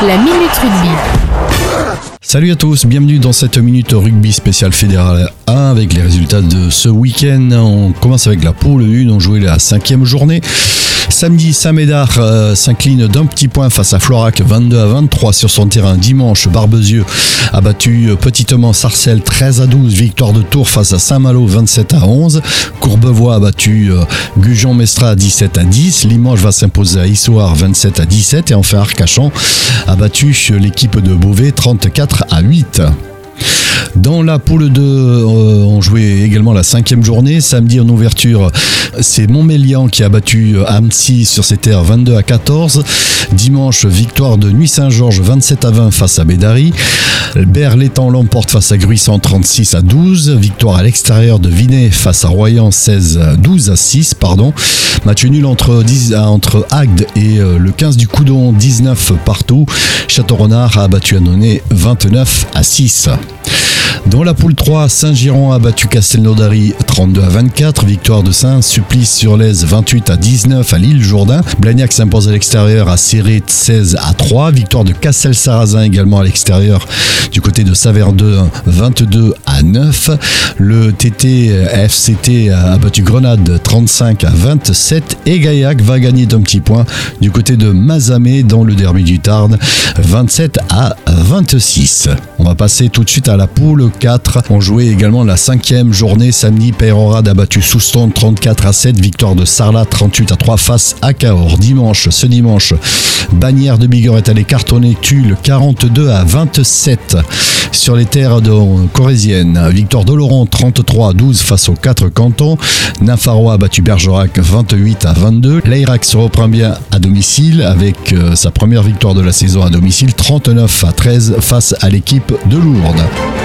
La Minute Rugby. Salut à tous, bienvenue dans cette Minute Rugby spéciale Fédéral 1 avec les résultats de ce week-end. On commence avec la poule 1, on jouait la 5e journée. Samedi, Saint-Médard s'incline d'un petit point face à Florac 22-23 sur son terrain. Dimanche, Barbezieux a battu petitement Sarcelles 13-12. Victoire de Tours face à Saint-Malo 27-11. Courbevoie a battu Gujan-Mestra 17-10. Limoges va s'imposer à Issoire 27-17. Et enfin Arcachon a battu l'équipe de Beauvais 34-8. Dans la poule 2, on jouait également la 5e journée. Samedi en ouverture, c'est Montmélian qui a battu Annecy sur ses terres 22-14. Dimanche, victoire de Nuit-Saint-Georges 27-20 face à Bédary. Berre-l'Étang l'emporte face à Gruissan 36-12. Victoire à l'extérieur de Vinay face à Royan 12-6. Match nul entre Agde et le 15 du Coudon 19 partout. Château-Renard a battu Annonay 29-6. Dans la poule 3, Saint-Giron a battu Castelnaudary 32-24. Victoire de Saint-Sulpice-sur-Lèze 28-19 à l'Île-Jourdain. Blagnac s'impose à l'extérieur à Céré 16-3. Victoire de Castel-Sarrazin également à l'extérieur du côté de Saverdun 22-9. Le FCT a battu Grenade 35-27. Et Gaillac va gagner d'un petit point du côté de Mazamet dans le derby du Tarn 27-26. On va passer tout de suite à la poule 4. On jouait également la 5e journée. Samedi, Peyrehorade a battu Soustons 34-7. Victoire de Sarlat 38-3 face à Cahors. Ce dimanche, Bagnères de Bigorre est allé cartonner Tulle 42-27 sur les terres corésiennes. Victoire d'Oloron 33-12 face aux 4 cantons. Nafarrois a battu Bergerac 28-22. L'Airac se reprend bien à domicile avec sa première victoire de la saison à domicile 39-13 face à l'équipe de Lourdes.